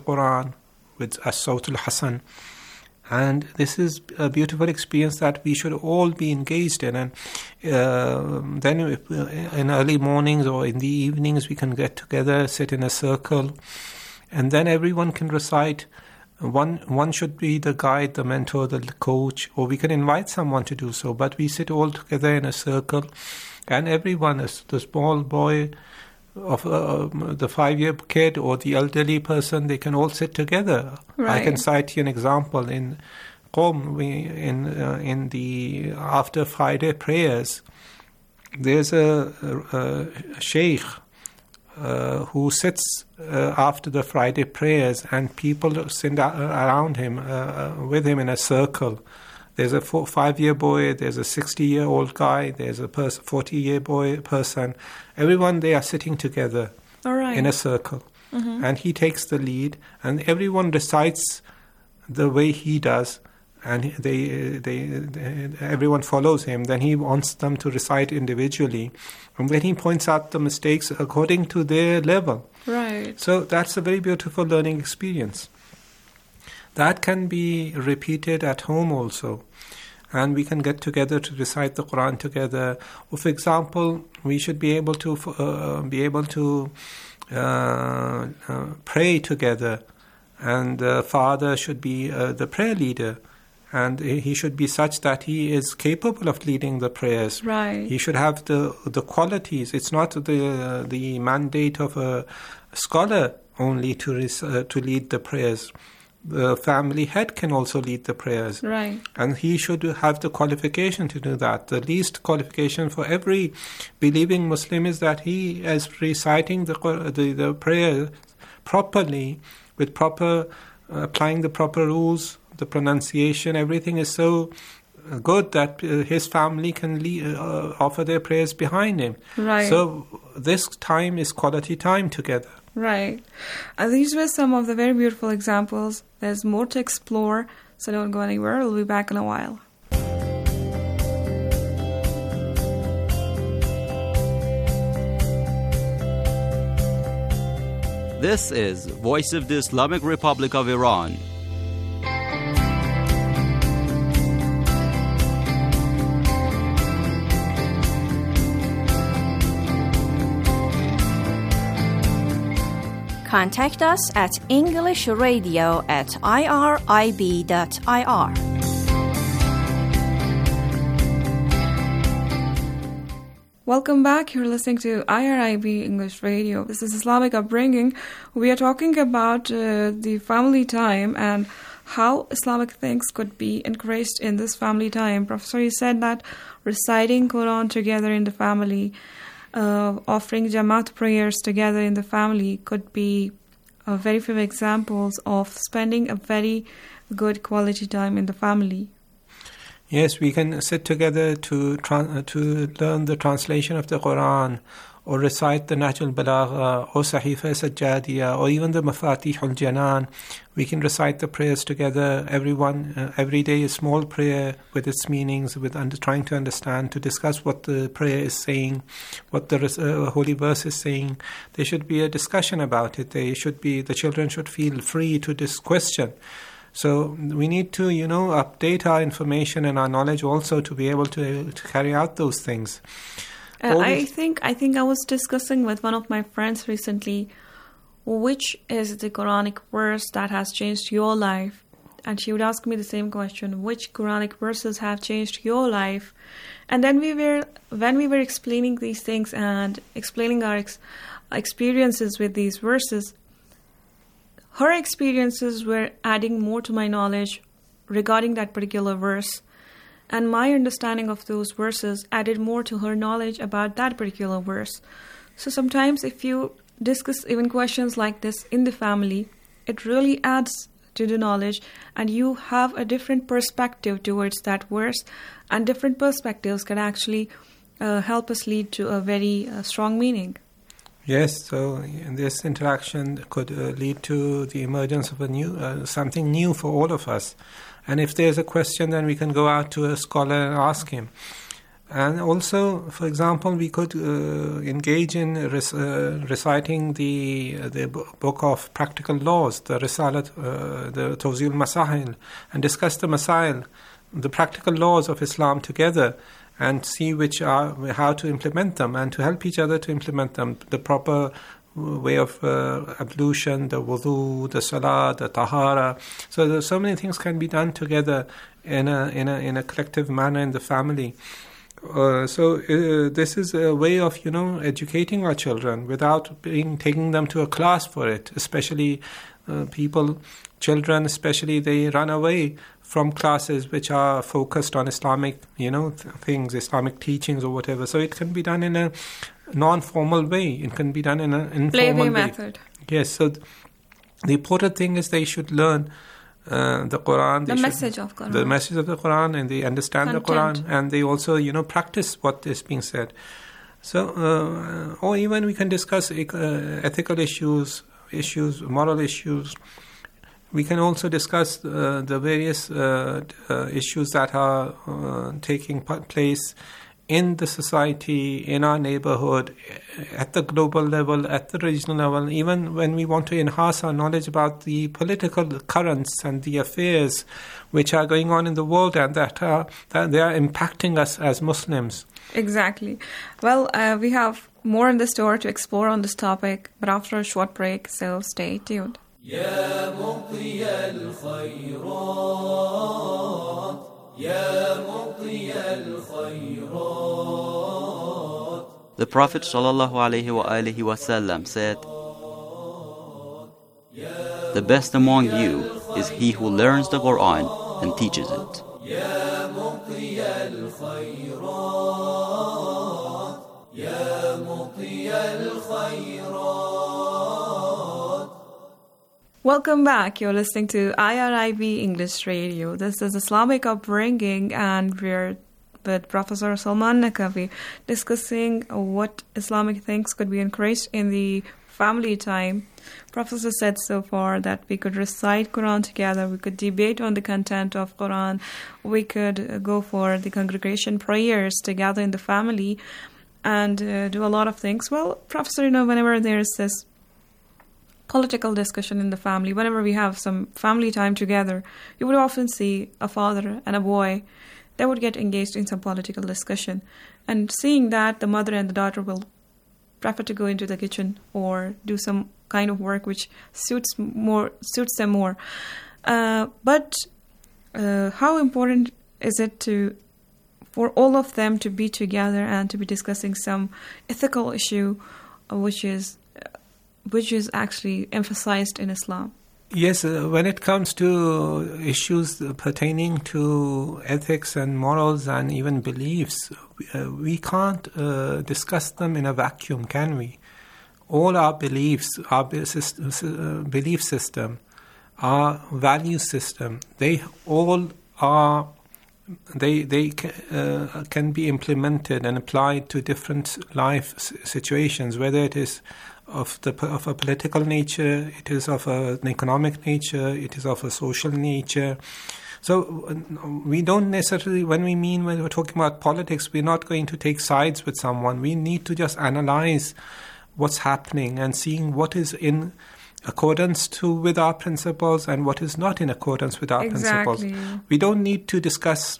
Quran with as-Sawt al-Hasan. And this is a beautiful experience that we should all be engaged in. And then in early mornings or in the evenings, we can get together, sit in a circle, and then everyone can recite. One should be the guide, the mentor, the coach, or we can invite someone to do so. But we sit all together in a circle, and everyone, the small boy of the 5-year kid or the elderly person, they can all sit together. Right. I can cite you an example. In Qom, in the after Friday prayers, there's a sheikh who sits after the Friday prayers, and people sit around him, with him in a circle. There's a 5-year boy, there's a 60-year-old guy, there's a 40-year person. Everyone, they are sitting together in a circle. Mm-hmm. And he takes the lead, and everyone recites the way he does, and everyone follows him. Then he wants them to recite individually, and then he points out the mistakes according to their level. Right. So that's a very beautiful learning experience. That can be repeated at home also. And we can get together to recite the Quran together. Or for example, we should be able to pray together. And the father should be the prayer leader. And he should be such that he is capable of leading the prayers. Right. He should have the qualities. It's not the mandate of a scholar only to lead the prayers. The family head can also lead the prayers. Right. And he should have the qualification to do that. The least qualification for every believing Muslim is that he is reciting the prayer properly, with applying the proper rules, the pronunciation. Everything is so good that his family can offer their prayers behind him. Right. So this time is quality time together. Right. These were some of the very beautiful examples. There's more to explore, so don't go anywhere. We'll be back in a while. This is Voice of the Islamic Republic of Iran. Contact us at englishradio@irib.ir. Welcome back. You're listening to IRIB English Radio. This is Islamic Upbringing. We are talking about the family time and how Islamic things could be encouraged in this family time. Professor, you said that reciting Quran together in the family, offering Jamaat prayers together in the family could be very few examples of spending a very good quality time in the family. Yes, we can sit together to learn the translation of the Quran, or recite the Nahj al-Balagha, or Sahifa Sajjadiyah, or even the Mafatih al-Janan. We can recite the prayers together. Every day a small prayer with its meanings, trying to understand, to discuss what the prayer is saying, what the holy verse is saying. There should be a discussion about it. The children should feel free to question. So we need to, update our information and our knowledge also to be able to carry out those things. I think I was discussing with one of my friends recently, which is the Quranic verse that has changed your life? And she would ask me the same question, which Quranic verses have changed your life? And then when we were explaining these things and explaining our experiences with these verses, her experiences were adding more to my knowledge regarding that particular verse. And my understanding of those verses added more to her knowledge about that particular verse. So sometimes if you discuss even questions like this in the family, it really adds to the knowledge, and you have a different perspective towards that verse, and different perspectives can actually help us lead to a very strong meaning. Yes, so this interaction could lead to the emergence of something new for all of us. And if there's a question, then we can go out to a scholar and ask him. And also, for example, we could engage in reciting the book of practical laws, the Risalat, the Tawzil Masail, and discuss the Masail, the practical laws of Islam together, and see how to implement them, and to help each other to implement them, the proper way of ablution, the wudu, the salah, the tahara. So there's so many things can be done together in a collective manner in the family. This is a way of educating our children without taking them to a class for it. Especially children especially, they run away from classes which are focused on Islamic things, Islamic teachings or whatever. So it can be done in a non-formal way. It can be done in an informal way. Method. Yes. So the important thing is they should learn the Quran, the message of the Quran, and they understand the Quran, and they also practice what is being said. So or even we can discuss ethical issues, moral issues. We can also discuss the various issues that are taking place in the society, in our neighborhood, at the global level, at the regional level, even when we want to enhance our knowledge about the political currents and the affairs which are going on in the world, and that they are impacting us as Muslims. Exactly. Well, we have more in the store to explore on this topic, but after a short break, so stay tuned. يا مطي الخيرات يا مطي الخيرات. The Prophet ﷺ said, "The best among you is he who learns the Quran and teaches it." يا مطي الخيرات يا مطي الخيرات. Welcome back. You're listening to IRIB English Radio. This is Islamic Upbringing, and we're with Professor Salman Naqvi discussing what Islamic things could be encouraged in the family time. Professor said so far that we could recite Quran together, we could debate on the content of Quran, we could go for the congregation prayers together in the family, and do a lot of things. Well, Professor, whenever there's this political discussion in the family, whenever we have some family time together, you would often see a father and a boy that would get engaged in some political discussion. And seeing that, the mother and the daughter will prefer to go into the kitchen or do some kind of work which suits them more. But how important is it for all of them to be together and to be discussing some ethical issue which is actually emphasized in Islam? Yes, when it comes to issues pertaining to ethics and morals and even beliefs, we can't discuss them in a vacuum, can we? All our beliefs, our belief system, our value system, they all are. They can be implemented and applied to different life situations, whether it is of a political nature, it is of an economic nature, it is of a social nature. So we don't necessarily, when we're talking about politics, we're not going to take sides with someone. We need to just analyze what's happening and seeing what is in accordance with our principles and what is not in accordance with our principles. We don't need to discuss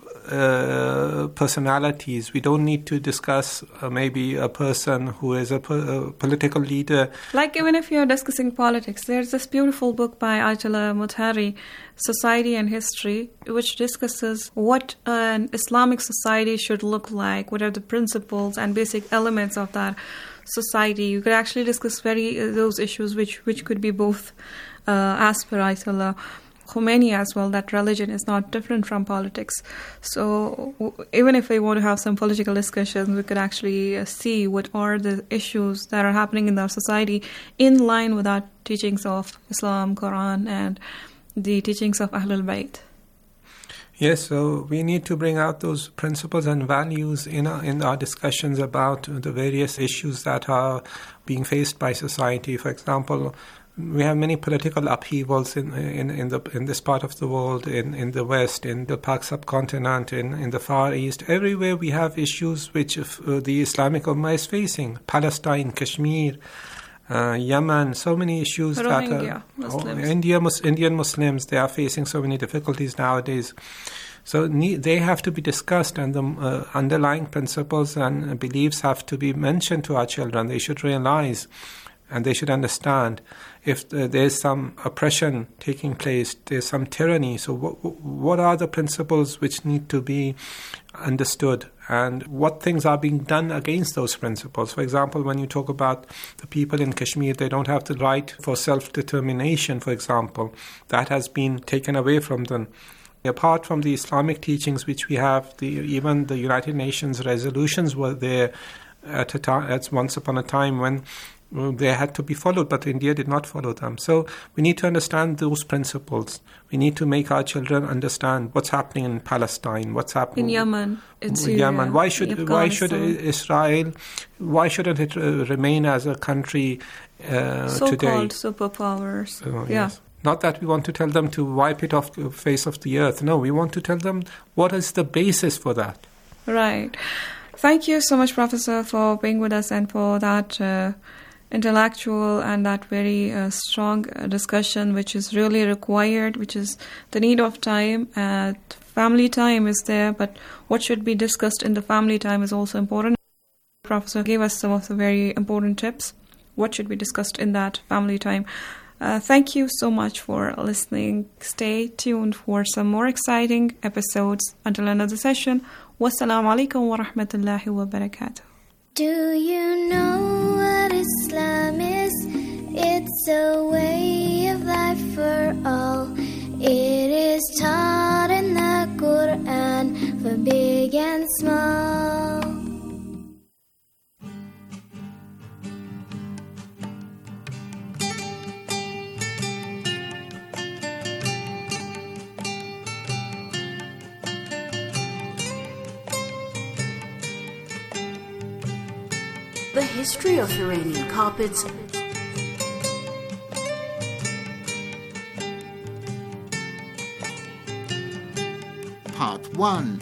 personalities. We don't need to discuss maybe a person who is a political leader. Like even if you're discussing politics, there's this beautiful book by Ayatollah Mutahari, Society and History, which discusses what an Islamic society should look like, what are the principles and basic elements of that society. You could actually discuss those issues which could be both as per Ayatollah Khomeini as well, that religion is not different from politics. So even if we want to have some political discussions, we could actually see what are the issues that are happening in our society in line with our teachings of Islam, Quran, and the teachings of Ahlul Bayt. Yes, so we need to bring out those principles and values in our discussions about the various issues that are being faced by society. For example, We have many political upheavals in this part of the world, in the West, in the Pak subcontinent, in the Far East. Everywhere we have issues which the Islamic Ummah is facing. Palestine, Kashmir, Yemen, so many issues. Rohingya Muslims. Indian Muslims, they are facing so many difficulties nowadays. So they have to be discussed, and the underlying principles and beliefs have to be mentioned to our children. They should realize and they should understand if there's some oppression taking place, there's some tyranny. So what are the principles which need to be understood, and what things are being done against those principles? For example, when you talk about the people in Kashmir, they don't have the right for self-determination, for example. That has been taken away from them. Apart from the Islamic teachings which we have, even the United Nations resolutions were there at once upon a time when they had to be followed, but India did not follow them. So we need to understand those principles. We need to make our children understand what's happening in Palestine, what's happening in Yemen, in Syria, Yemen. Why should Israel? Why shouldn't it remain as a country today? So-called superpowers. Yes. Not that we want to tell them to wipe it off the face of the earth. No, we want to tell them what is the basis for that. Right. Thank you so much, Professor, for being with us and for that intellectual and that very strong discussion, which is really required, which is the need of time. Family time is there, but what should be discussed in the family time is also important. Professor gave us some of the very important tips. What should be discussed in that family time? Thank you so much for listening. Stay tuned for some more exciting episodes. Until another session, wassalamu alaikum wa rahmatullahi wa barakatuh. Do you know what Islam is? It's a way of life for all. It is taught in the Quran for big and small. The history of Iranian carpets. Part 1.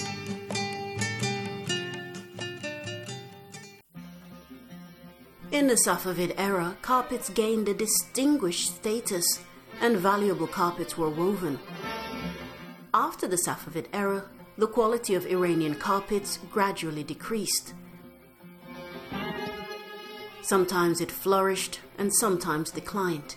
In the Safavid era, carpets gained a distinguished status and valuable carpets were woven. After the Safavid era, the quality of Iranian carpets gradually decreased. Sometimes it flourished and sometimes declined.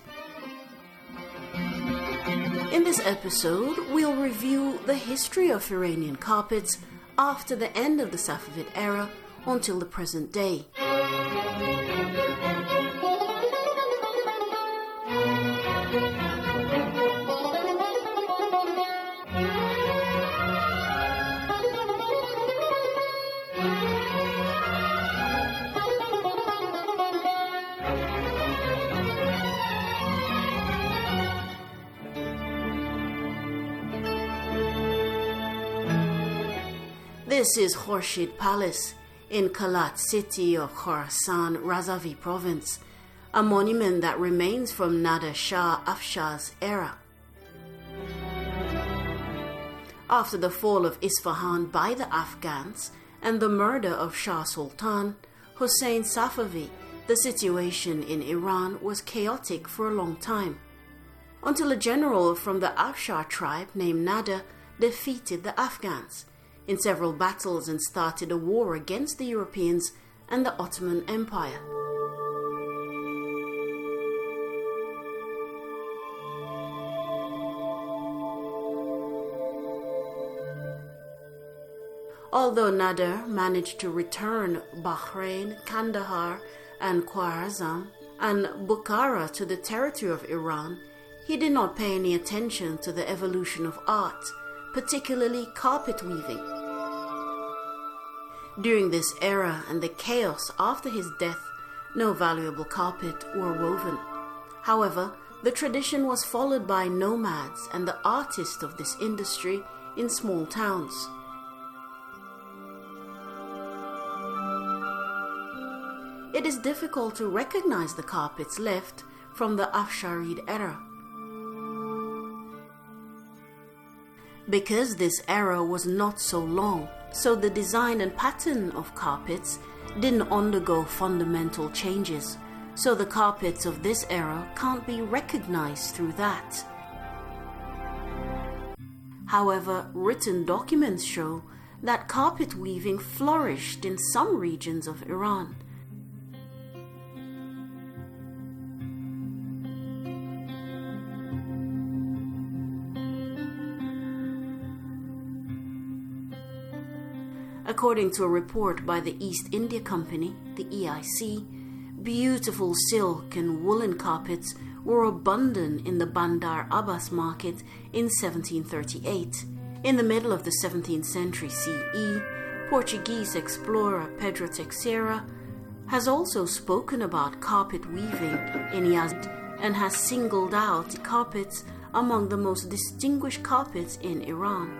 In this episode, we'll review the history of Iranian carpets after the end of the Safavid era until the present day. This is Khorshid Palace in Kalat city of Khorasan, Razavi province, a monument that remains from Nader Shah Afshar's era. After the fall of Isfahan by the Afghans and the murder of Shah Sultan Hussein Safavi, the situation in Iran was chaotic for a long time, until a general from the Afshar tribe named Nader defeated the Afghans in several battles and started a war against the Europeans and the Ottoman Empire. Although Nader managed to return Bahrain, Kandahar, and Khwarazm and Bukhara to the territory of Iran, he did not pay any attention to the evolution of art, particularly carpet weaving. During this era and the chaos after his death, no valuable carpet were woven. However, the tradition was followed by nomads and the artists of this industry in small towns. It is difficult to recognize the carpets left from the Afsharid era. Because this era was not so long, so the design and pattern of carpets didn't undergo fundamental changes, so the carpets of this era can't be recognized through that. However, written documents show that carpet weaving flourished in some regions of Iran. According to a report by the East India Company, the EIC, beautiful silk and woolen carpets were abundant in the Bandar Abbas market in 1738. In the middle of the 17th century CE, Portuguese explorer Pedro Teixeira has also spoken about carpet weaving in Yazd and has singled out carpets among the most distinguished carpets in Iran.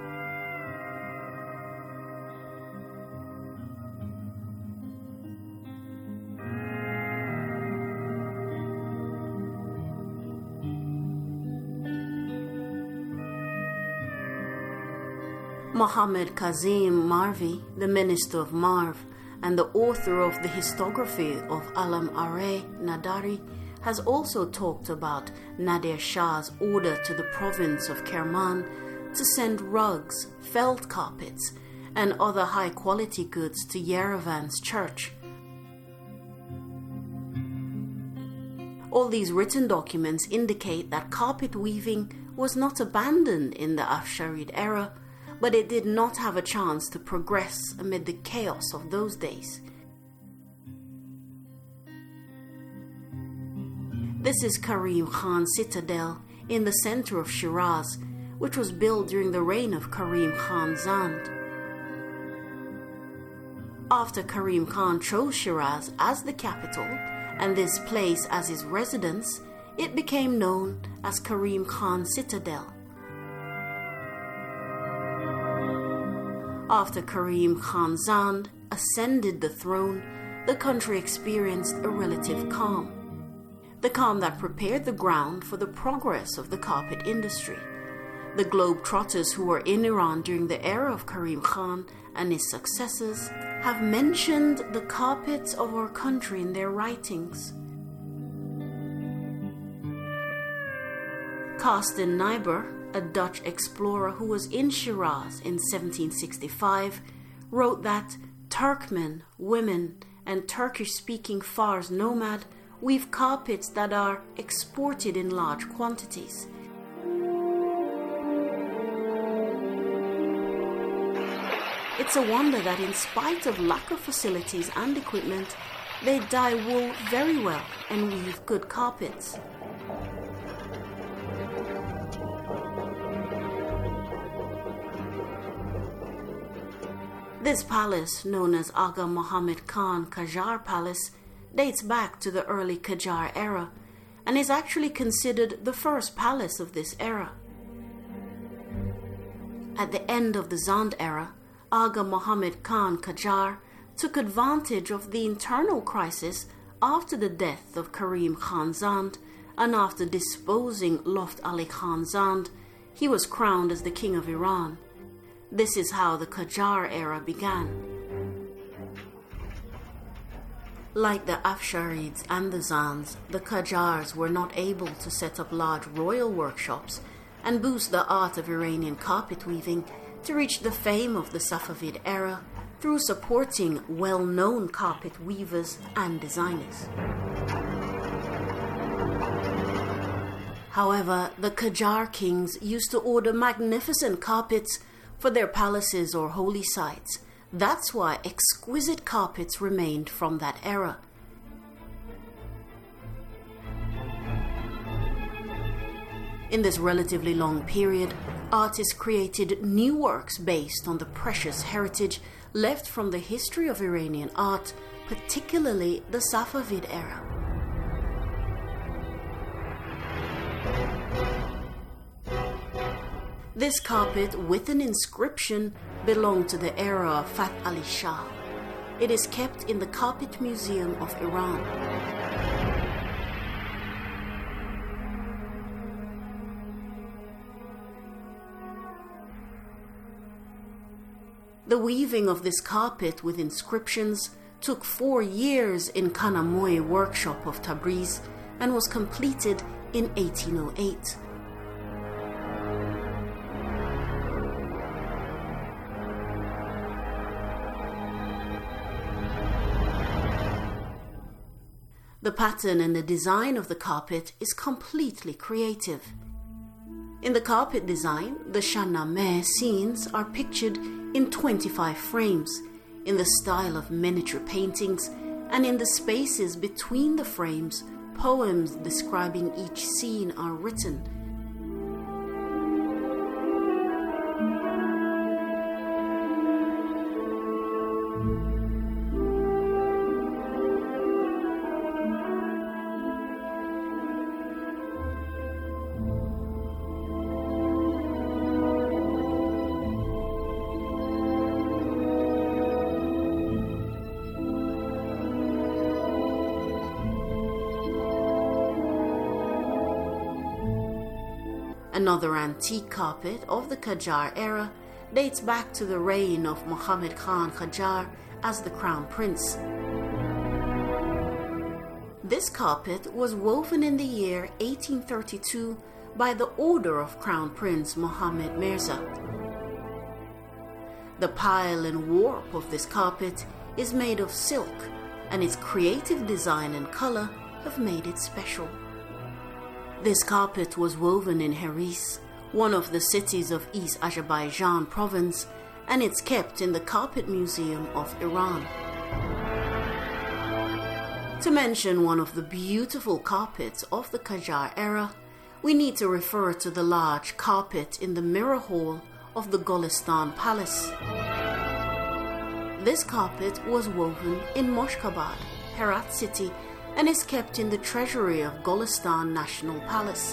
Mohammad Kazim Marvi, the Minister of Marv and the author of the Histography of Alam Are Nadari, has also talked about Nadir Shah's order to the province of Kerman to send rugs, felt carpets, and other high-quality goods to Yerevan's church. All these written documents indicate that carpet weaving was not abandoned in the Afsharid era, but it did not have a chance to progress amid the chaos of those days. This is Karim Khan Citadel in the center of Shiraz, which was built during the reign of Karim Khan Zand. After Karim Khan chose Shiraz as the capital and this place as his residence, it became known as Karim Khan Citadel. After Karim Khan Zand ascended the throne, the country experienced a relative calm. The calm that prepared the ground for the progress of the carpet industry. The globetrotters who were in Iran during the era of Karim Khan and his successors have mentioned the carpets of our country in their writings. Carsten Niebuhr, a Dutch explorer who was in Shiraz in 1765, wrote that Turkmen, women, and Turkish-speaking Fars nomad weave carpets that are exported in large quantities. It's a wonder that in spite of lack of facilities and equipment, they dye wool very well and weave good carpets. This palace, known as Aga Muhammad Khan Qajar Palace, dates back to the early Qajar era and is actually considered the first palace of this era. At the end of the Zand era, Aga Muhammad Khan Qajar took advantage of the internal crisis after the death of Karim Khan Zand, and after disposing Loft Ali Khan Zand, he was crowned as the king of Iran. This is how the Qajar era began. Like the Afsharids and the Zands, the Qajars were not able to set up large royal workshops and boost the art of Iranian carpet weaving to reach the fame of the Safavid era through supporting well-known carpet weavers and designers. However, the Qajar kings used to order magnificent carpets for their palaces or holy sites. That's why exquisite carpets remained from that era. In this relatively long period, artists created new works based on the precious heritage left from the history of Iranian art, particularly the Safavid era. This carpet with an inscription belonged to the era of Fath Ali Shah. It is kept in the Carpet Museum of Iran. The weaving of this carpet with inscriptions took 4 years in Kanamoy workshop of Tabriz and was completed in 1808. The pattern and the design of the carpet is completely creative. In the carpet design, the Shahnameh scenes are pictured in 25 frames, in the style of miniature paintings, and in the spaces between the frames, poems describing each scene are written. Another antique carpet of the Qajar era dates back to the reign of Muhammad Khan Qajar as the Crown Prince. This carpet was woven in the year 1832 by the order of Crown Prince Mohammed Mirza. The pile and warp of this carpet is made of silk, and its creative design and color have made it special. This carpet was woven in Heris, one of the cities of East Azerbaijan province, and it's kept in the Carpet Museum of Iran. To mention one of the beautiful carpets of the Qajar era, we need to refer to the large carpet in the mirror hall of the Golistan Palace. This carpet was woven in Moshkabad, Herat city, and is kept in the treasury of Golistan National Palace.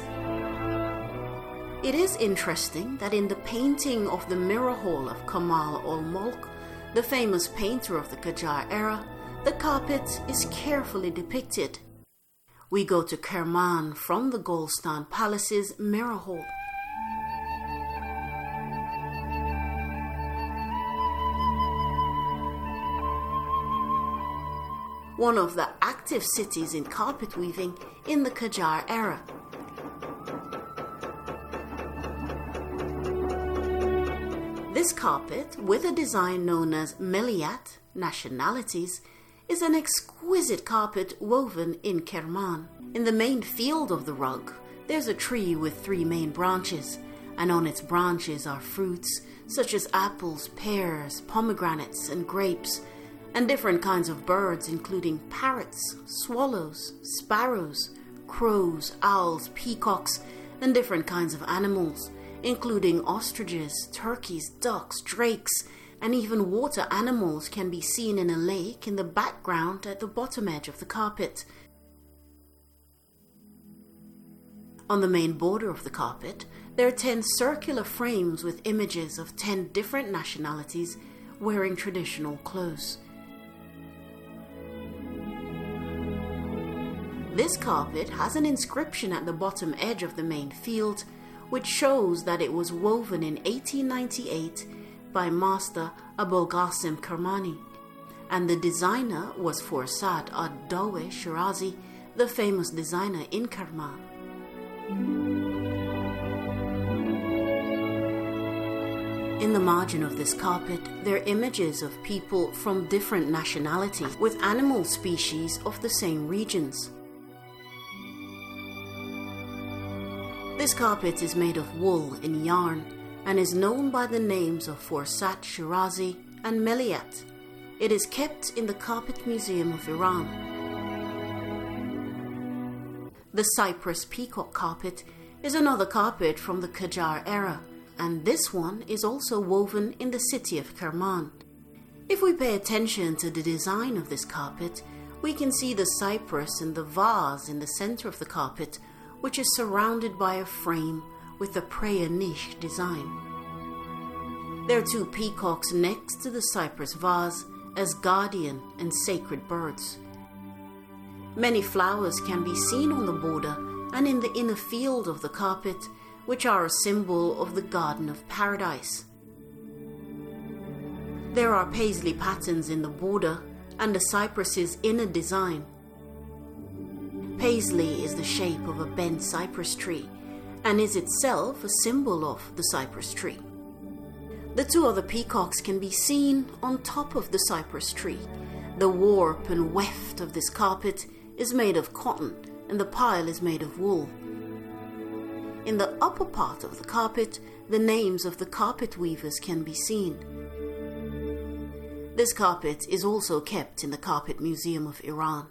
It is interesting that in the painting of the mirror hall of Kamal ol-Mulk, the famous painter of the Qajar era, the carpet is carefully depicted. We go to Kerman from the Golistan Palace's mirror hall. One of the active cities in carpet weaving in the Qajar era. This carpet, with a design known as Meliyat, nationalities, is an exquisite carpet woven in Kerman. In the main field of the rug, there's a tree with 3 main branches, and on its branches are fruits such as apples, pears, pomegranates, and grapes, and different kinds of birds including parrots, swallows, sparrows, crows, owls, peacocks, and different kinds of animals, including ostriches, turkeys, ducks, drakes, and even water animals can be seen in a lake in the background at the bottom edge of the carpet. On the main border of the carpet, there are 10 circular frames with images of 10 different nationalities wearing traditional clothes. This carpet has an inscription at the bottom edge of the main field, which shows that it was woven in 1898 by Master Abul Qasim Kermani, and the designer was Forsat ad-Daweh Shirazi, the famous designer in Kerman. In the margin of this carpet, there are images of people from different nationalities with animal species of the same regions. This carpet is made of wool and yarn and is known by the names of Forsat Shirazi and Meliyat. It is kept in the Carpet Museum of Iran. The Cyprus peacock carpet is another carpet from the Qajar era, and this one is also woven in the city of Kerman. If we pay attention to the design of this carpet, we can see the cypress and the vase in the center of the carpet, which is surrounded by a frame with the prayer niche design. There are 2 peacocks next to the cypress vase as guardian and sacred birds. Many flowers can be seen on the border and in the inner field of the carpet, which are a symbol of the Garden of Paradise. There are paisley patterns in the border and the cypress's inner design. Paisley is the shape of a bent cypress tree and is itself a symbol of the cypress tree. The two other peacocks can be seen on top of the cypress tree. The warp and weft of this carpet is made of cotton and the pile is made of wool. In the upper part of the carpet, the names of the carpet weavers can be seen. This carpet is also kept in the Carpet Museum of Iran.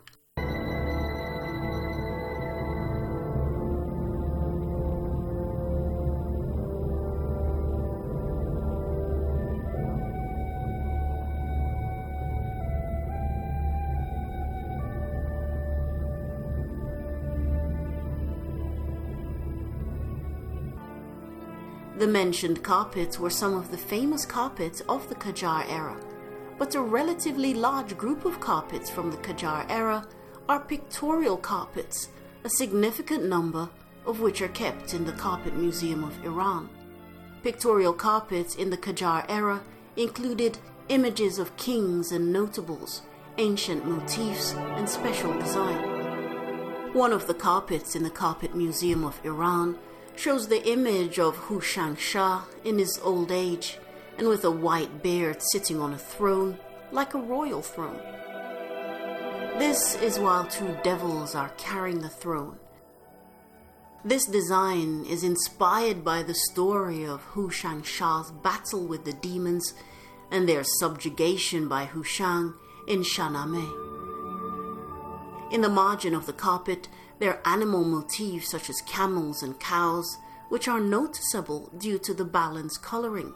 The mentioned carpets were some of the famous carpets of the Qajar era, but a relatively large group of carpets from the Qajar era are pictorial carpets, a significant number of which are kept in the Carpet Museum of Iran. Pictorial carpets in the Qajar era included images of kings and notables, ancient motifs, and special design. One of the carpets in the Carpet Museum of Iran shows the image of Hushang Shah in his old age and with a white beard sitting on a throne, like a royal throne. This is while two devils are carrying the throne. This design is inspired by the story of Hushang Shah's battle with the demons and their subjugation by Hushang in Shahnameh. In the margin of the carpet, there are animal motifs such as camels and cows, which are noticeable due to the balanced coloring.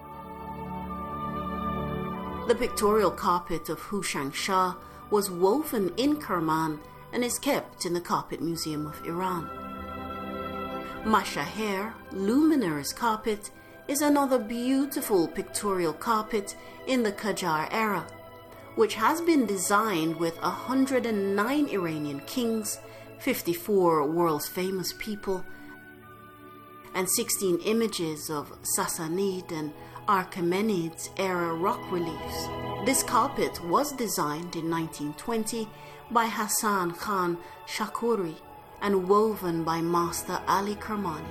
The pictorial carpet of Hushang Shah was woven in Kerman and is kept in the Carpet Museum of Iran. Mashaher, luminous carpet, is another beautiful pictorial carpet in the Qajar era, which has been designed with 109 Iranian kings, 54 world's famous people, and 16 images of Sassanid and Achaemenids era rock reliefs. This carpet was designed in 1920 by Hassan Khan Shakuri and woven by Master Ali Kermani.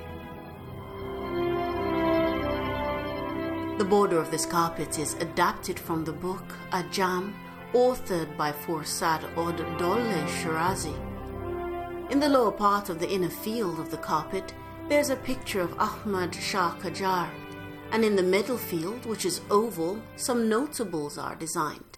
The border of this carpet is adapted from the book Ajam, authored by Forsad Od Dole Shirazi. In the lower part of the inner field of the carpet, there's a picture of Ahmad Shah Qajar, and in the middle field, which is oval, some notables are designed.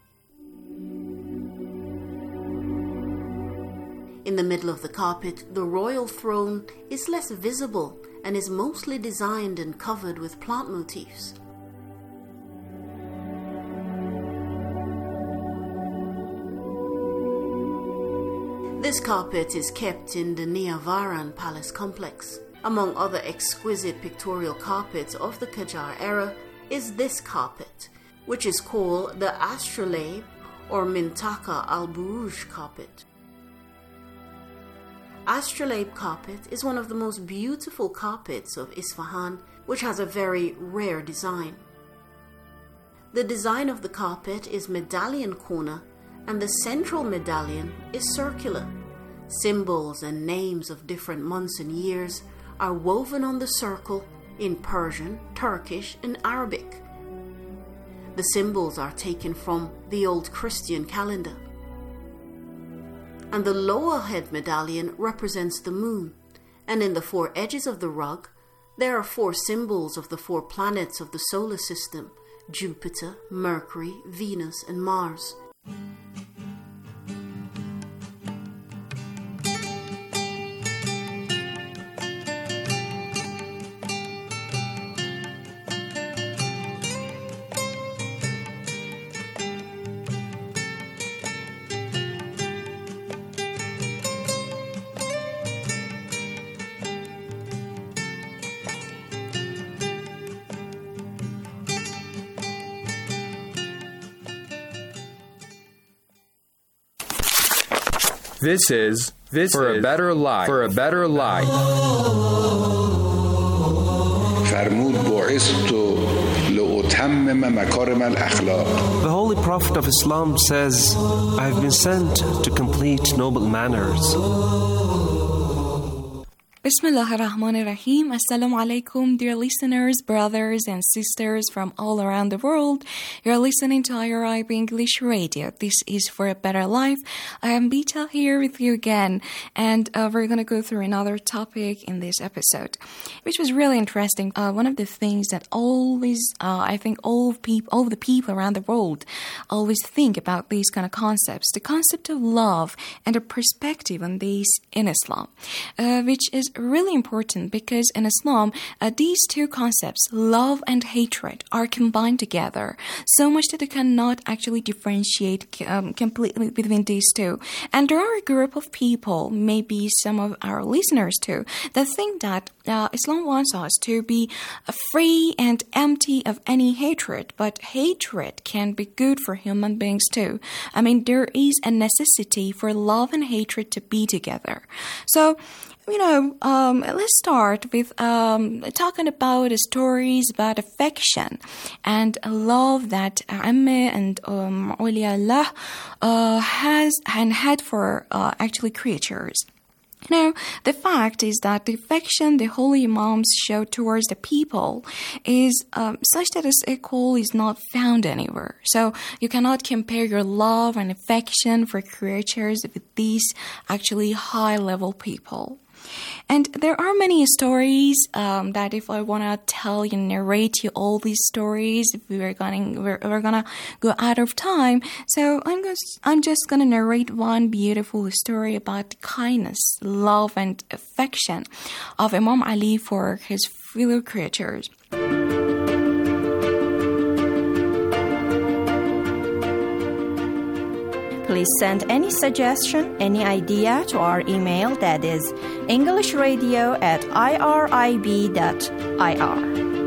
In the middle of the carpet, the royal throne is less visible and is mostly designed and covered with plant motifs. This carpet is kept in the Niavaran Palace complex. Among other exquisite pictorial carpets of the Qajar era is this carpet, which is called the Astrolabe or Mintaka al-Buruj carpet. Astrolabe carpet is one of the most beautiful carpets of Isfahan, which has a very rare design. The design of the carpet is medallion corner, and the central medallion is circular. Symbols and names of different months and years are woven on the circle in Persian, Turkish, and Arabic. The symbols are taken from the old Christian calendar. And the lower head medallion represents the moon, and in the four edges of the rug, there are four symbols of the four planets of the solar system: Jupiter, Mercury, Venus, and Mars. This is For a Better Life. For a Better Life. فرمود بعثت لأتمم لتتمم مكارم الأخلاق. The Holy Prophet of Islam says, I have been sent to complete noble manners. Bismillah ar-Rahman ar-Rahim. Assalamu alaikum, dear listeners, brothers and sisters from all around the world. You're listening to IRIB English Radio. This is For a Better Life. I am Bita here with you again, and we're going to go through another topic in this episode, which was really interesting. One of the things that always, I think all of the people around the world always think about these kind of concepts, the concept of love and a perspective on these in Islam, which is really important because in Islam, these two concepts, love and hatred, are combined together so much that you cannot actually differentiate completely between these two. And there are a group of people, maybe some of our listeners too, that think that Islam wants us to be free and empty of any hatred, but hatred can be good for human beings too. I mean, there is a necessity for love and hatred to be together. So, let's start with talking about stories about affection and love that Ammah and Awliya Allah has and had for actually creatures. The fact is that the affection the holy imams show towards the people is such that its equal is not found anywhere. So you cannot compare your love and affection for creatures with these actually high-level people. And there are many stories that if I want to tell you, narrate you all these stories, we're gonna go out of time. So I'm just gonna narrate one beautiful story about the kindness, love, and affection of Imam Ali for his fellow creatures. Please send any suggestion, any idea to our email, that is englishradio@irib.ir.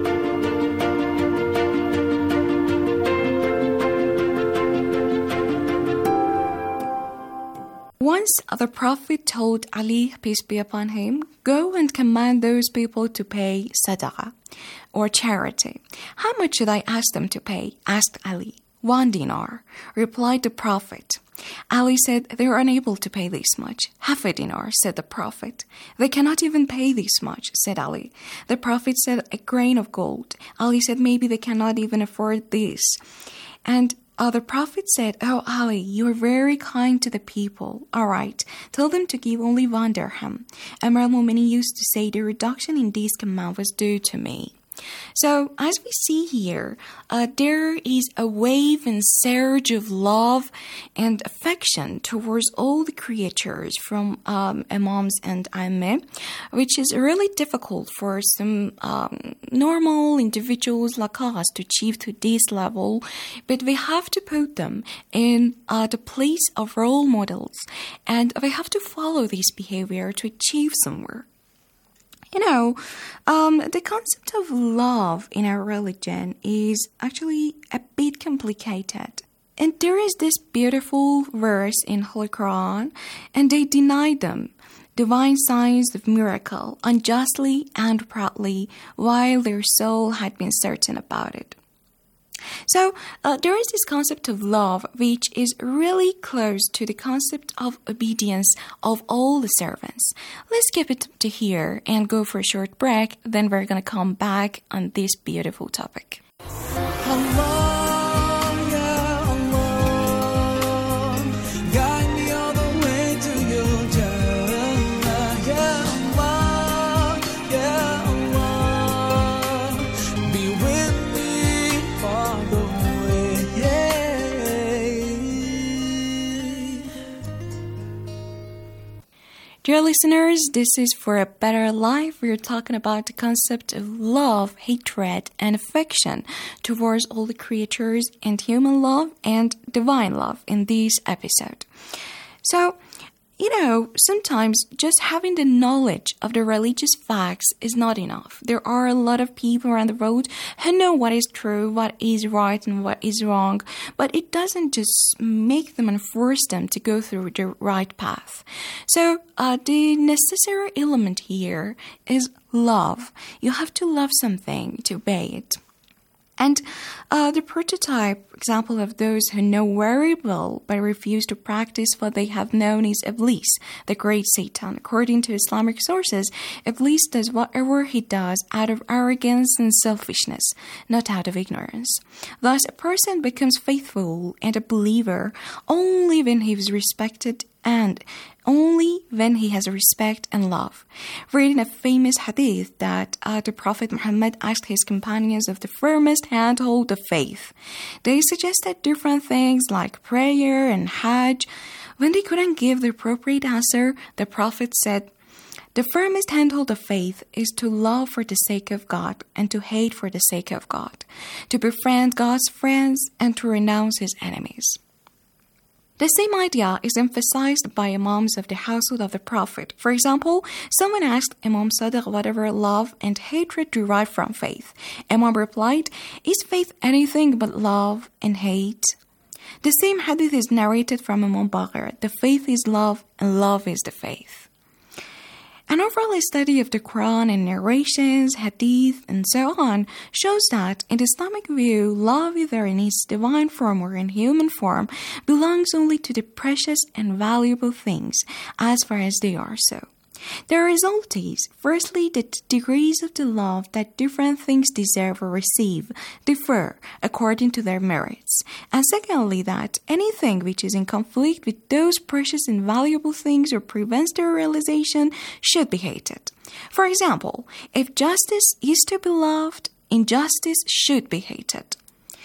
Once the Prophet told Ali, peace be upon him, go and command those people to pay sadaqah, or charity. How much should I ask them to pay? Asked Ali. 1 dinar, replied the Prophet. Ali said, they are unable to pay this much. 0.5 dinar, said the Prophet. They cannot even pay this much, said Ali. The Prophet said, a grain of gold. Ali said, maybe they cannot even afford this. And the Prophet said, oh Ali, you are very kind to the people. All right, tell them to give only 1 dirham. Amir al-Mu'minin used to say, the reduction in this command was due to me. So, as we see here, there is a wave and surge of love and affection towards all the creatures from Imams and Ammah, which is really difficult for some normal individuals like us to achieve to this level, but we have to put them in the place of role models, and we have to follow this behavior to achieve somewhere. The concept of love in our religion is actually a bit complicated. And there is this beautiful verse in Holy Quran, and they denied them divine signs of miracle unjustly and proudly, while their soul had been certain about it. So there is this concept of love which is really close to the concept of obedience of all the servants. Let's keep it to here and go for a short break. Then we're going to come back on this beautiful topic. Dear listeners, this is For a Better Life. We're talking about the concept of love, hatred, and affection towards all the creatures, and human love and divine love in this episode. So, sometimes just having the knowledge of the religious facts is not enough. There are a lot of people around the world who know what is true, what is right, and what is wrong, but it doesn't just make them and force them to go through the right path. So, the necessary element here is love. You have to love something to obey it. And the prototype example of those who know very well but refuse to practice what they have known is Iblis, the great Satan. According to Islamic sources, Iblis does whatever he does out of arrogance and selfishness, not out of ignorance. Thus, a person becomes faithful and a believer only when he is respected and only when he has respect and love. Reading a famous hadith that the Prophet Muhammad asked his companions of the firmest handhold of faith. They suggested different things like prayer and Hajj. When they couldn't give the appropriate answer, the Prophet said, "The firmest handhold of faith is to love for the sake of God and to hate for the sake of God, to befriend God's friends and to renounce his enemies." The same idea is emphasized by imams of the household of the Prophet. For example, someone asked Imam Sadiq whatever love and hatred derive from faith. Imam replied, "Is faith anything but love and hate?" The same hadith is narrated from Imam Baqir. The faith is love and love is the faith. An overall study of the Quran and narrations, hadith, and so on shows that, in the Islamic view, love, either in its divine form or in human form, belongs only to the precious and valuable things, as far as they are so. The result is, firstly, that degrees of the love that different things deserve or receive differ according to their merits. And secondly, that anything which is in conflict with those precious and valuable things or prevents their realization should be hated. For example, if justice is to be loved, injustice should be hated.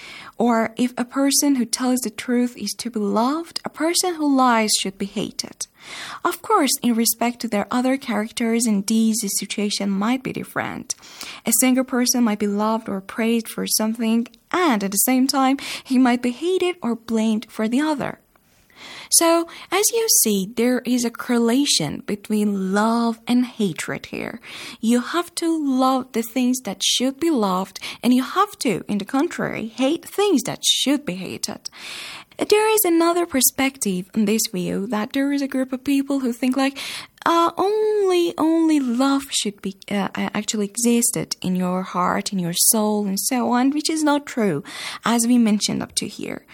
Or if a person who tells the truth is to be loved, a person who lies should be hated. Of course, in respect to their other characters and deeds, the situation might be different. A single person might be loved or praised for something, and at the same time, he might be hated or blamed for the other. So, as you see, there is a correlation between love and hatred here. You have to love the things that should be loved, and you have to, in the contrary, hate things that should be hated. There is another perspective in this view, that there is a group of people who think like only love should be actually existed in your heart, in your soul, and so on, which is not true, as we mentioned up to here.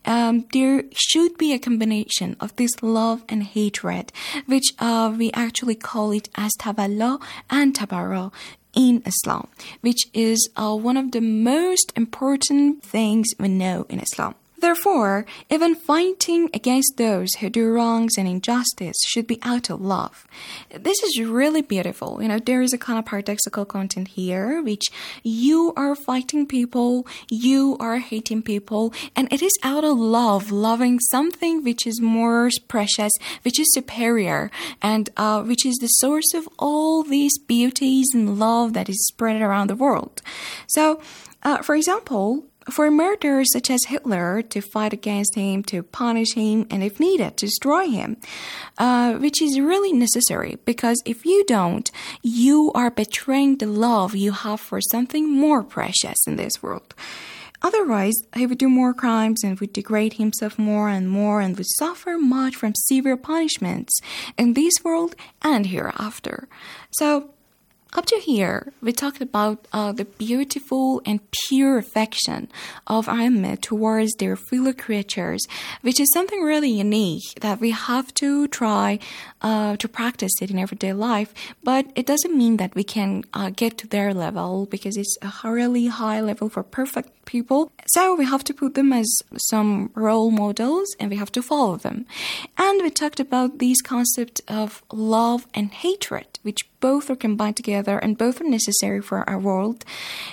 There should be a combination of this love and hatred, which we actually call it as tawalla and tabara in Islam, which is one of the most important things we know in Islam. Therefore, even fighting against those who do wrongs and injustice should be out of love. This is really beautiful. There is a kind of paradoxical content here, which you are fighting people, you are hating people, and it is out of love, loving something which is more precious, which is superior, and which is the source of all these beauties and love that is spread around the world. So, for example, for murderers such as Hitler, to fight against him, to punish him, and if needed, to destroy him, which is really necessary, because if you don't, you are betraying the love you have for something more precious in this world. Otherwise, he would do more crimes and would degrade himself more and would suffer much from severe punishments in this world and hereafter. So, up to here, we talked about the beautiful and pure affection of A'immah towards their fellow creatures, which is something really unique that we have to try to practice it in everyday life. But it doesn't mean that we can get to their level, because it's a really high level for perfect people. So we have to put them as some role models and we have to follow them. And we talked about these concepts of love and hatred, which both are combined together and both are necessary for our world.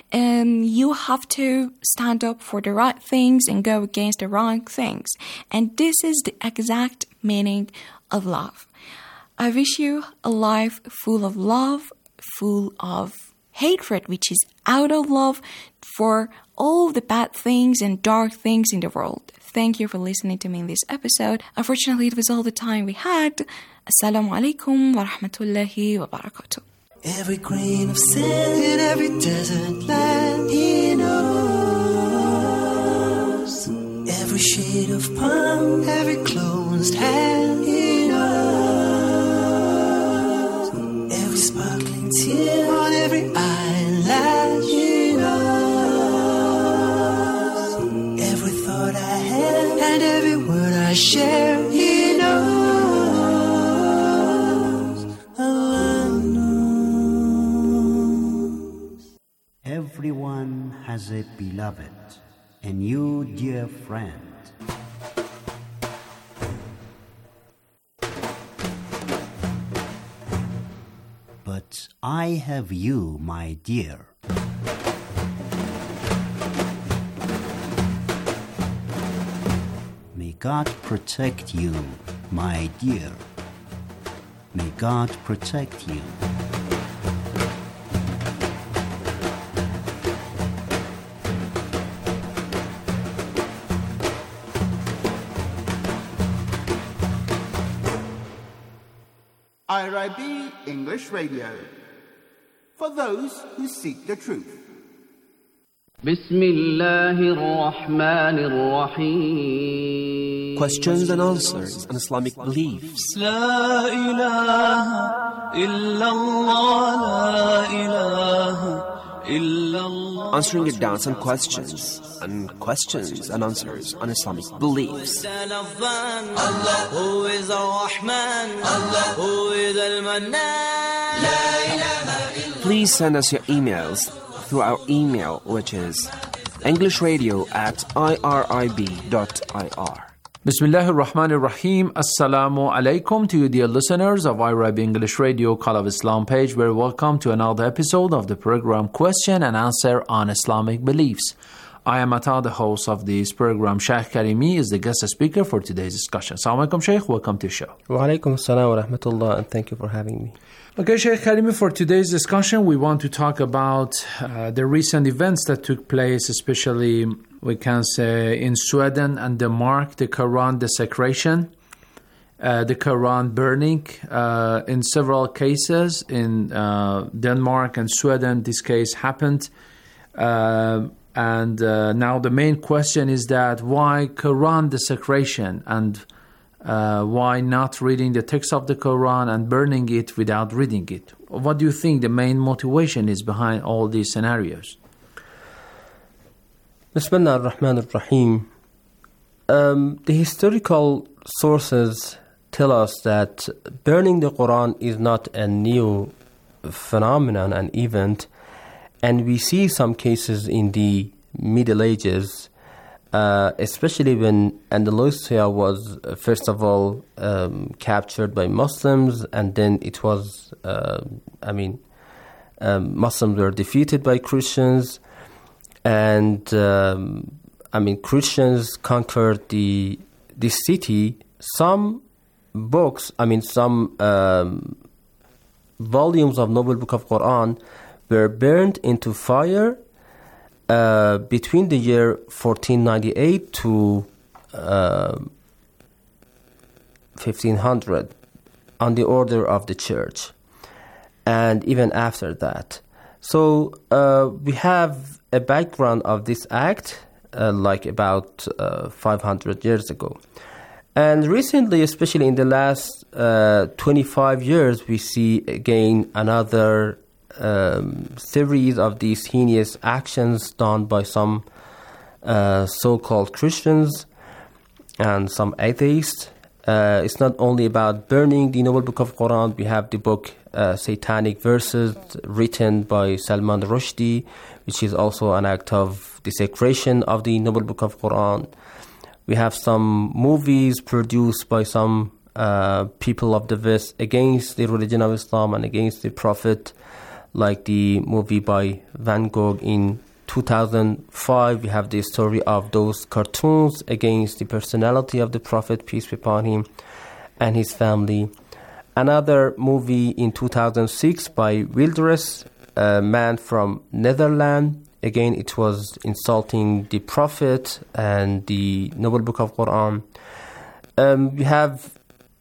And you have to stand up for the right things and go against the wrong things. And this is the exact meaning of love. I wish you a life full of love, full of hatred, which is out of love for all the bad things and dark things in the world. Thank you for listening to me in this episode. Unfortunately, it was all the time we had. Assalamu alaikum wa rahmatullahi wa barakatuh. Every grain of sand in every desert land he knows. Every shade of palm, every closed hand he knows. Every sparkling tear on every eyelash he knows. Everyone has a beloved, a new dear friend. But I have you, my dear. May God protect you, my dear. May God protect you. IRIB English Radio, for those who seek the truth. Questions and answers on Islamic beliefs. La ilaha illallah, la ilaha illallah. Answering your doubts and questions and answers on Islamic beliefs. Allah, who is Ar-Rahman, Allah, who is Al-Mannan. La ilaha illallah. Please send us your emails through our email, which is englishradio@irib.ir. Bismillahir Rahmanir Rahim. Assalamu alaikum to you, dear listeners of IRIB English Radio Call of Islam page. Very welcome to another episode of the program Question and Answer on Islamic Beliefs. I am Ata, the host of this program. Sheikh Karimi is the guest speaker for today's discussion. Assalamu alaikum, Sheikh. Welcome to the show. Wa alaikum assalam wa rahmatullah, and thank you for having me. Okay, Sheikh Karimi, for today's discussion, we want to talk about the recent events that took place, especially, we can say, in Sweden and Denmark, the Quran desecration, the Quran burning. In several cases in Denmark and Sweden, this case happened. And now the main question is that why Quran desecration and why not reading the text of the Quran and burning it without reading it? What do you think the main motivation is behind all these scenarios? Bismillah ar-Rahman ar-Rahim. The historical sources tell us that burning the Quran is not a new phenomenon, an event, and we see some cases in the Middle Ages, especially when Andalusia was, first of all, captured by Muslims, and then it was, Muslims were defeated by Christians, and, Christians conquered this city. Some books, some volumes of Noble Book of Quran were burned into fire between the year 1498 to 1500 on the order of the church, and even after that. So we have a background of this act like about 500 years ago. And recently, especially in the last 25 years, we see again another series of these heinous actions done by some so-called Christians and some atheists. It's not only about burning the Noble Book of Quran. We have the book Satanic Verses written by Salman Rushdie, which is also an act of desecration of the Noble Book of Quran. We have some movies produced by some people of the West against the religion of Islam and against the Prophet, like the movie by Van Gogh in 2005. We have the story of those cartoons against the personality of the Prophet, peace be upon him, and his family. Another movie in 2006 by Wilders, a man from Netherlands. Again, it was insulting the Prophet and the Noble Book of Quran. We have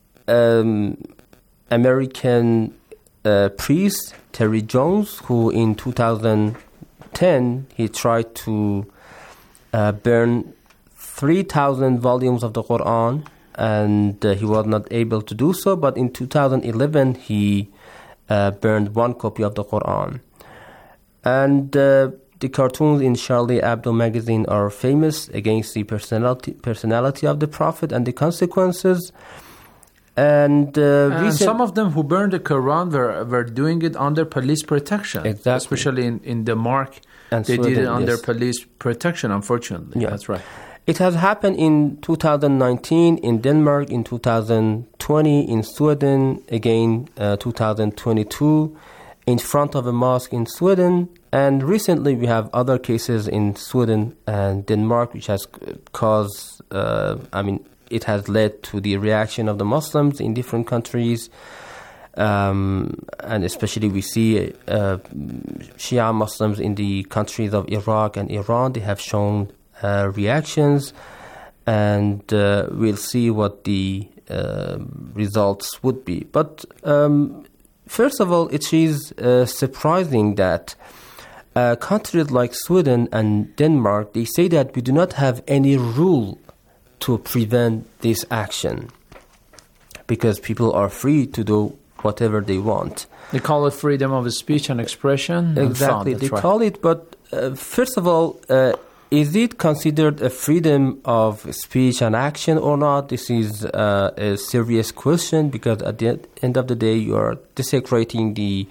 American priest Terry Jones, who in 2010 he tried to burn 3,000 volumes of the Quran, and he was not able to do so. But in 2011 he burned one copy of the Quran. And the cartoons in Charlie Hebdo magazine are famous against the personality of the Prophet and the consequences. And some of them who burned the Quran were doing it under police protection. Exactly. Especially in Denmark, and they Sweden, did it under yes. police protection, unfortunately. Yeah. That's right. It has happened in 2019 in Denmark, in 2020 in Sweden, again 2022 in front of a mosque in Sweden, and recently we have other cases in Sweden and Denmark, which has caused, it has led to the reaction of the Muslims in different countries, and especially we see Shia Muslims in the countries of Iraq and Iran. They have shown reactions, and we'll see what the results would be. But first of all, it is surprising that countries like Sweden and Denmark, they say that we do not have any rule to prevent this action because people are free to do whatever they want. They call it freedom of speech and expression. Exactly, they call it, but first of all, is it considered a freedom of speech and action or not? This is a serious question because at the end of the day, you are desecrating the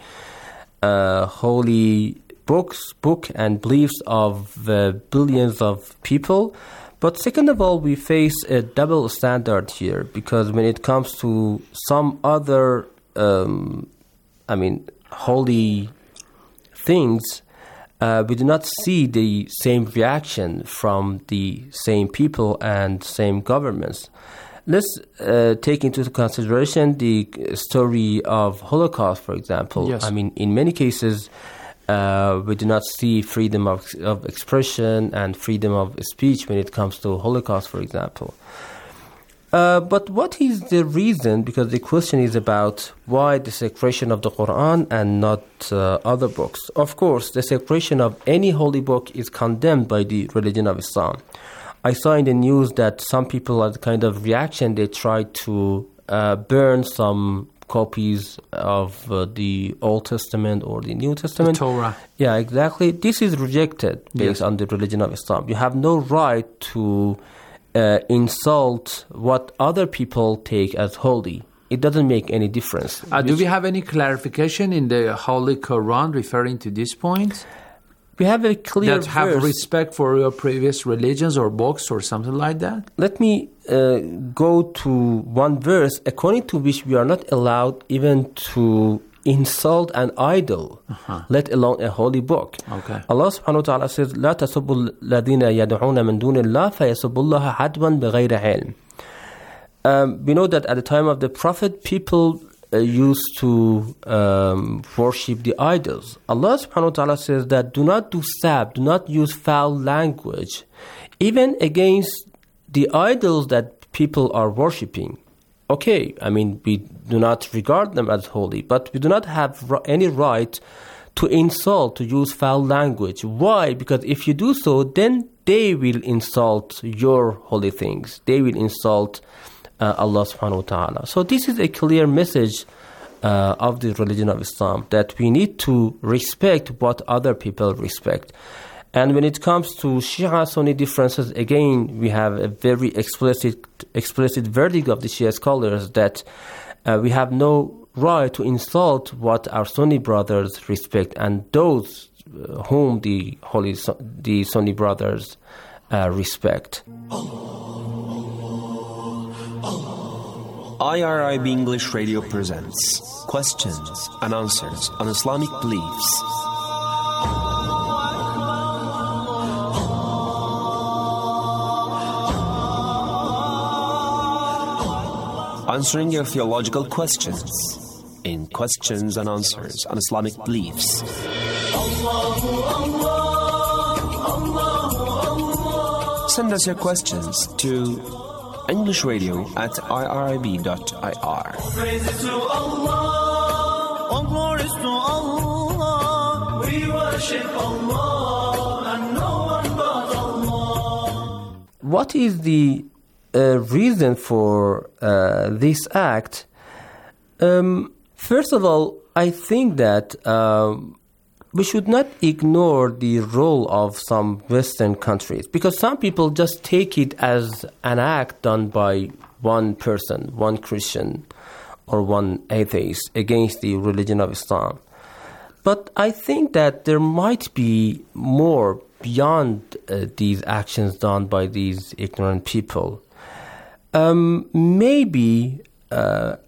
holy book and beliefs of billions of people. But second of all, we face a double standard here because when it comes to some other, holy things, we do not see the same reaction from the same people and same governments. Let's take into consideration the story of Holocaust, for example. Yes. In many cases, we do not see freedom of expression and freedom of speech when it comes to Holocaust, for example. But what is the reason? Because the question is about why desecration of the Quran and not other books. Of course, desecration of any holy book is condemned by the religion of Islam. I saw in the news that some people, as a kind of reaction, they tried to burn some copies of the Old Testament or the New Testament. The Torah. Yeah, exactly. This is rejected based on the religion of Islam. You have no right to insult what other people take as holy. It doesn't make any difference. Do we have any clarification in the Holy Quran referring to this point? We have a clear that have verse. Respect for your previous religions or books or something like that? Let me go to one verse according to which we are not allowed even to insult an idol, let alone a holy book. Okay. Allah subhanahu wa ta'ala says, لا تسبوا الذين يدعون من دون الله فيسبوا الله عدوا بغير علم. We know that at the time of the Prophet, people used to worship the idols. Allah subhanahu wa ta'ala says that do not do sab, do not use foul language, even against the idols that people are worshipping. Okay, we do not regard them as holy, but we do not have any right to insult, to use foul language. Why? Because if you do so, then they will insult your holy things. They will insult Allah subhanahu wa ta'ala. So this is a clear message of the religion of Islam, that we need to respect what other people respect. And when it comes to Shia Sunni differences, again, we have a very explicit verdict of the Shia scholars that we have no right to insult what our Sunni brothers respect and those whom the Sunni brothers respect. IRIB English Radio presents questions and answers on Islamic beliefs. Answering your theological questions in questions and answers on Islamic beliefs. Send us your questions to EnglishRadio@irib.ir. Praises to Allah, all glories to Allah. We worship Allah and no one but Allah. What is the reason for this act? First of all, I think that we should not ignore the role of some Western countries, because some people just take it as an act done by one person, one Christian, or one atheist against the religion of Islam. But I think that there might be more beyond these actions done by these ignorant people. Maybe there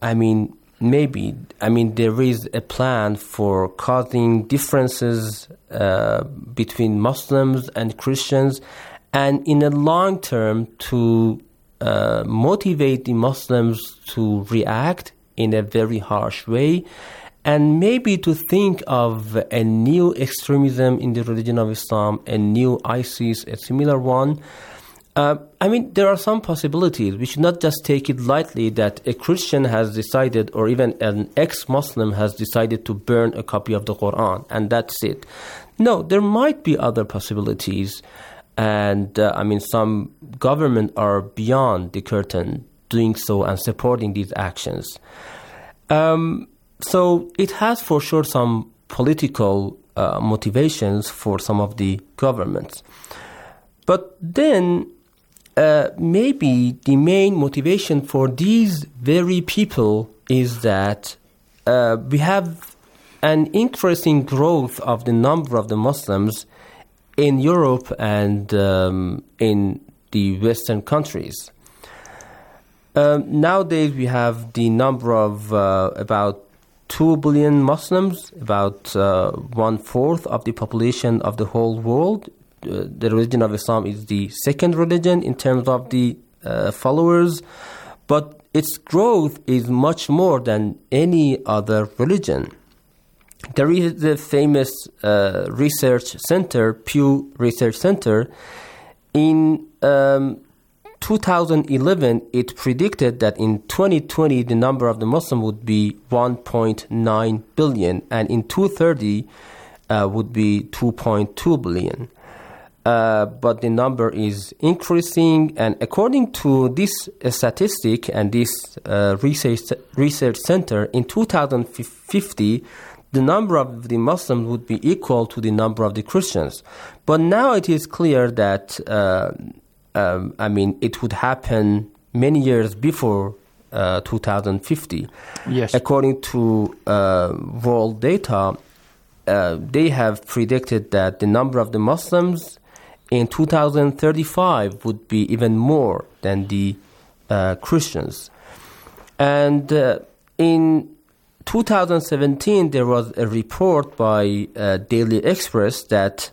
is a plan for causing differences between Muslims and Christians, and in the long term to motivate the Muslims to react in a very harsh way, and maybe to think of a new extremism in the religion of Islam, a new ISIS, a similar one. There are some possibilities. We should not just take it lightly that a Christian has decided, or even an ex-Muslim has decided to burn a copy of the Quran, and that's it. No, there might be other possibilities. And some government are beyond the curtain doing so and supporting these actions. So it has for sure some political motivations for some of the governments. But then maybe the main motivation for these very people is that we have an increasing growth of the number of the Muslims in Europe and in the Western countries. Nowadays we have the number of about 2 billion Muslims, about 1/4 of the population of the whole world. The religion of Islam is the second religion in terms of the followers, but its growth is much more than any other religion. There is the famous research center, Pew Research Center. In 2011, it predicted that in 2020, the number of the Muslims would be 1.9 billion, and in 2030 would be 2.2 billion. But the number is increasing, and according to this statistic and this research center, in 2050, the number of the Muslims would be equal to the number of the Christians. But now it is clear that, it would happen many years before 2050. Yes. According to world data, they have predicted that the number of the Muslims in 2035 would be even more than the Christians. And in 2017, there was a report by Daily Express that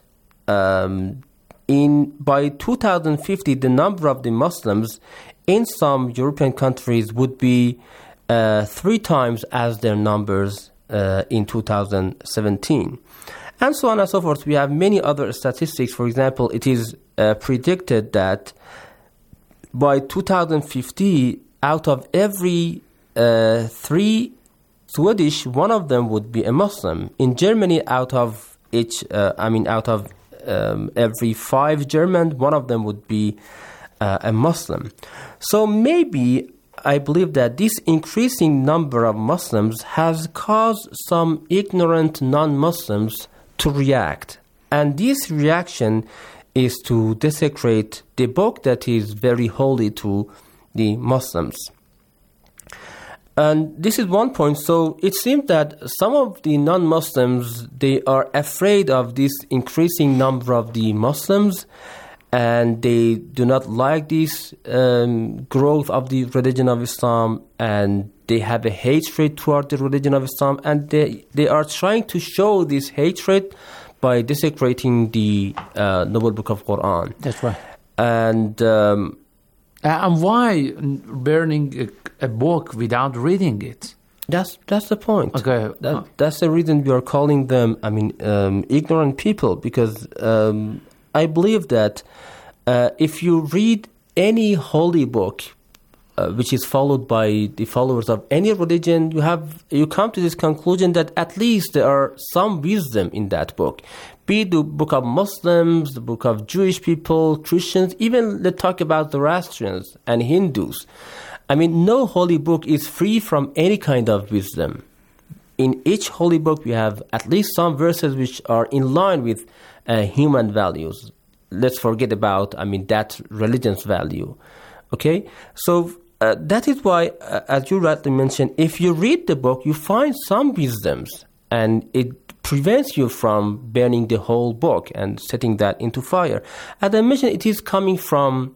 by 2050, the number of the Muslims in some European countries would be 3 times as their numbers in 2017. And so on and so forth. We have many other statistics. For example, it is predicted that by 2050, out of every 3 Swedish, one of them would be a Muslim. In Germany, out of every 5 German, one of them would be a Muslim. So maybe I believe that this increasing number of Muslims has caused some ignorant non-Muslims to react. And this reaction is to desecrate the book that is very holy to the Muslims. And this is one point. So it seems that some of the non-Muslims, they are afraid of this increasing number of the Muslims, and they do not like this growth of the religion of Islam, and they have a hatred toward the religion of Islam, and they are trying to show this hatred by desecrating the Noble Book of Quran. That's right. And why burning a book without reading it? That's the point. Okay. That's the reason we are calling them, ignorant people, because I believe that if you read any holy book, which is followed by the followers of any religion, you come to this conclusion that at least there are some wisdom in that book. Be it the book of Muslims, the book of Jewish people, Christians, even let's talk about Zoroastrians and Hindus. No holy book is free from any kind of wisdom. In each holy book, we have at least some verses which are in line with human values. Let's forget about, that religion's value. Okay? So that is why, as you rightly mentioned, if you read the book, you find some wisdoms, and it prevents you from burning the whole book and setting that into fire. As I mentioned, it is coming from,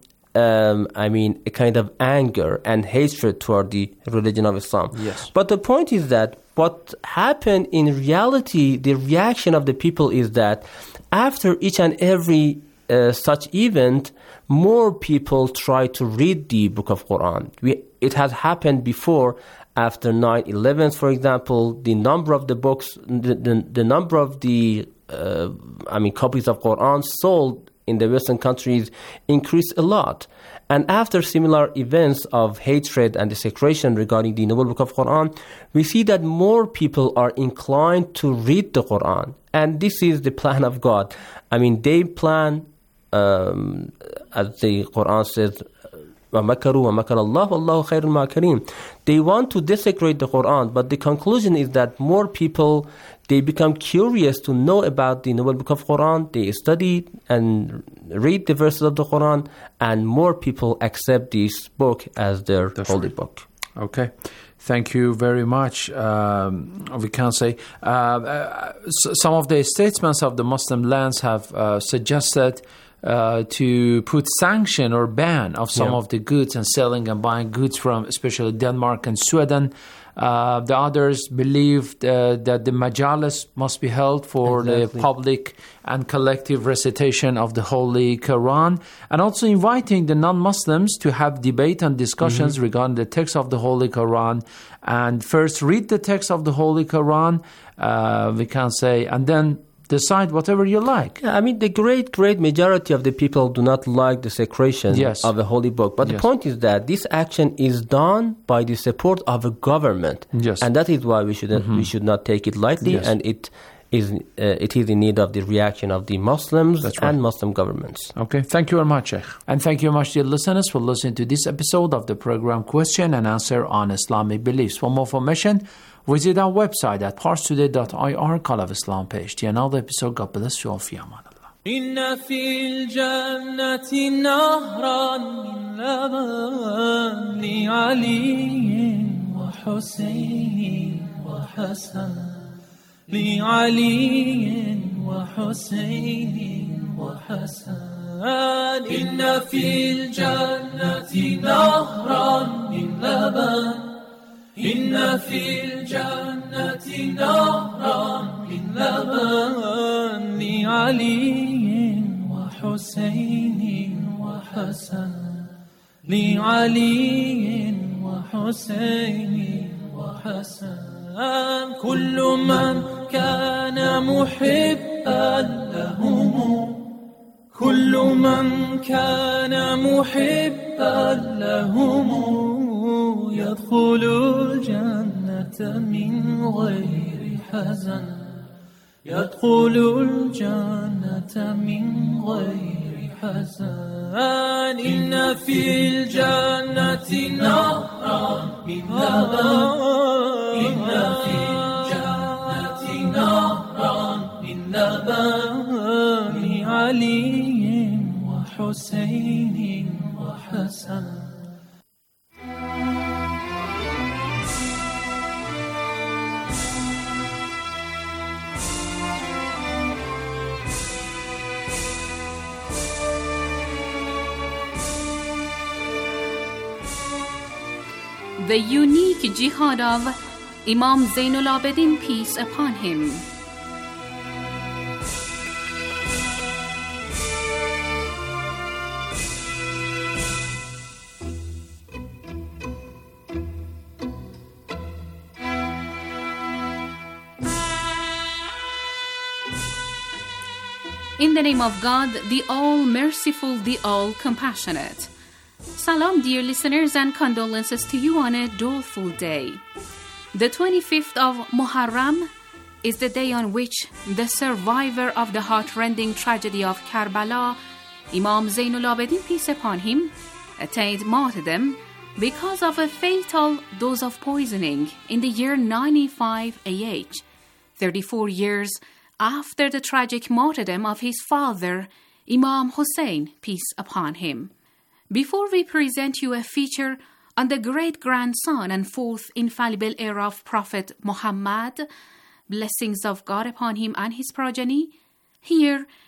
a kind of anger and hatred toward the religion of Islam. Yes. But the point is that what happened in reality, the reaction of the people is that after each and every such event, more people try to read the Book of Quran. It has happened before. After 9/11, for example, the number of the books, the number of the copies of Quran sold in the Western countries increased a lot. And after similar events of hatred and desecration regarding the Noble Book of Quran, we see that more people are inclined to read the Quran. And this is the plan of God. They plan, as the Quran says, وَمَكَرُوا وَمَكَرَ اللَّهُ وَاللَّهُ خَيْرُ الْمَاكِرِينَ. They want to desecrate the Quran, but the conclusion is that more people, they become curious to know about the Noble Book of Quran. They study and read the verses of the Quran, and more people accept this book as their holy book. Okay. Thank you very much. We can say some of the statements of the Muslim lands have suggested to put sanction or ban of some of the goods and selling and buying goods from especially Denmark and Sweden. The others believe that the majalis must be held for the public and collective recitation of the Holy Quran, and also inviting the non-Muslims to have debate and discussions regarding the text of the Holy Quran, and first read the text of the Holy Quran, we can say, and then decide whatever you like. Yeah, the great majority of the people do not like the desecration of the holy book. But the point is that this action is done by the support of a government. Yes. And that is why we should not take it lightly. Yes. And it is in need of the reaction of the Muslims and Muslim governments. Okay, thank you very much, Sheikh. And thank you very much, dear listeners, for listening to this episode of the program Question and Answer on Islamic Beliefs. For more information, visit our website at parstoday.ir, Call of Islam page. To another episode, God bless you all. Fi aman Allah. إن في الجنة نهرا من لبن لعلي وحسين وحسن لعلي وحسين وحسن إن في الجنة نهرا من لبن إن في الجنة نهرا من لبن لعلي وحسين وحسن لعلي وحسين وحسن كل من كان محبا لهم كل من كان محبا لهم يدخل الجنة من غير حزن يدخل الجنة من غير حزن إن في الجنة نهرا من لبن إن في الجنة نهرا من لبن لعلي وحسين وحسن The unique jihad of Imam Zainul Abidin, peace upon him. In the name of God, the all-merciful, the all-compassionate. Salam, dear listeners, and condolences to you on a doleful day. The 25th of Muharram is the day on which the survivor of the heart-rending tragedy of Karbala, Imam Zainul Abidin, peace upon him, attained martyrdom because of a fatal dose of poisoning in the year 95 AH, 34 years after the tragic martyrdom of his father, Imam Hussein, peace upon him. Before we present you a feature on the great-grandson and fourth infallible heir of Prophet Muhammad, blessings of God upon him and his progeny, here